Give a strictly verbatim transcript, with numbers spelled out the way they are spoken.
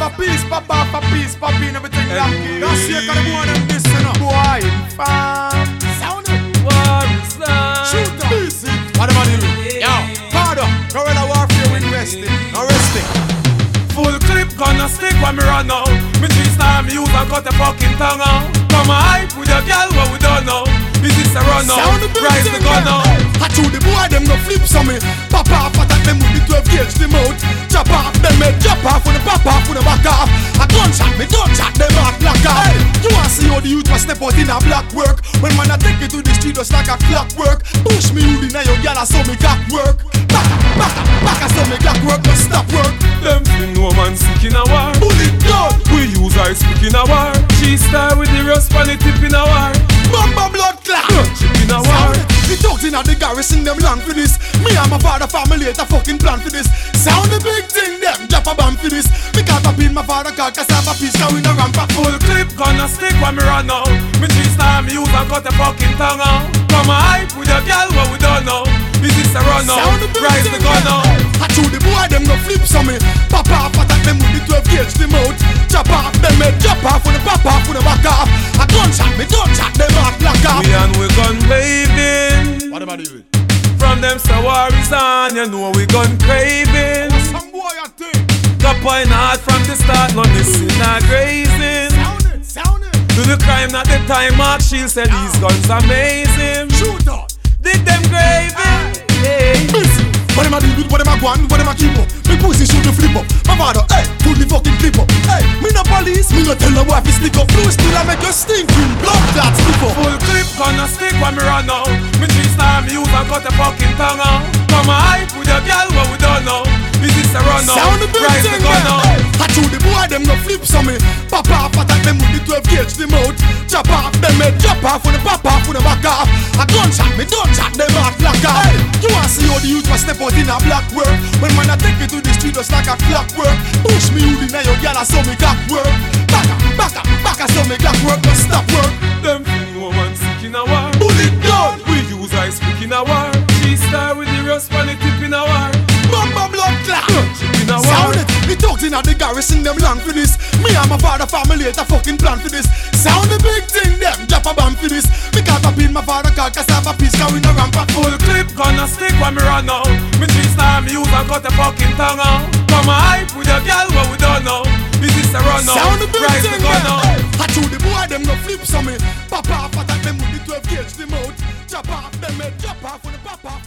have a piece, pop off a piece, pop in everything Yankee. That's the kind of one of this, you know. Boy, fam. Sound it. War is love. Shoot up. Easy. What am I doing? Yo, Cardo. Guerrilla warfare, we investing. No resting. Full clip gonna stick when me run out. Me three star me use and cut the fucking tongue out. Come on hype with your girl what we don't know. Is this a run out? Rise the gun out. I told the boy them no flip on me. Pop off attack them with the twelve gauge the mouth. Chop off them head, chop off when the pop off when the back off. A gunshot me gunshot them off black off. You wanna see how the youth was step out in a black work. When man I take it to the street just like a clockwork. Push me you in your girl I saw me clock work. Back back back I saw me clock work no stop work. Them thing no man sick in a war. Bullet gun. We use our speak in a war. She star with the rust on the tip in a war. Mamba blood clot. Chip in a war. The dogs in the garrison them long for this. Me and my father family had a fucking plan for this. Sound the big thing them drop a bomb for this. Me can't pop in my father car cause I have a piece now in a ramp. Full clip gonna stick when me run out. Me three star me use and cut the fucking tongue out. Come on hype with your girl what we don't know. Is this a run out? Rise the gun out. I told the boy them no flips on me. Pop off attack them with the twelve gauge the mouth. Chop off them head, chop off when the pop off when the back off. A gunshot me gunshot them off black off. We and we gun waving. What am I doing? From them so war is on, you know we gun craving. Some boy I think. The point hard from the start, no missing or grazing. Sound it, sound it. Do the crime not the time, Mark Shield said these guns amazing. Shoot out. Dig them graving. Hey. Busy. What am I doing? What am I going? What am I keep up? Me pussy shoot the flip up. My father, hey, put the fucking clip up. Hey, me no police, me no tell the wife to stick up. Blue still I make you stinking blood clots slip up. Full clip gonna stick when me run out. Me three star me use and cut the fucking tongue out. Come on hype with your girl what we don't know. Is this a run out? Sound the big Rise thing, the gun out. I told the boy them no flips on me. Pop off attack them with the twelve gauge the mouth. Chop off them head, chop off when the pop off when the back off. A gunshot me gunshot them off black off. You wanna see how the youth was step out in a black work. When man I take it to the street just like a clockwork. Push me you in your girl I saw me clock work. Back up, back up, back I saw me clock work no stop work. Them thing woman sick in a war. Bullet gun. We use our speak in a war. She star with the rust on the tip in a war. Mamba blood clot. In a war. Sound it. The dogs in the garrison them long for this. Me and my father family had a fucking plan for this. Sound the big thing them drop a bomb for this. Me can't pop in my father car cause I have a piece now in a ramp. Full clip gonna stick when me run out. Me three star me use and cut the fucking tongue out. Come on hype with your girl what we don't know. Is this a run out? Sound the big Rise thing the gun out. I told the boy them no flips on me. Pop off attack them with the twelve gauge the mouth. Chop off them head, chop off when the pop off.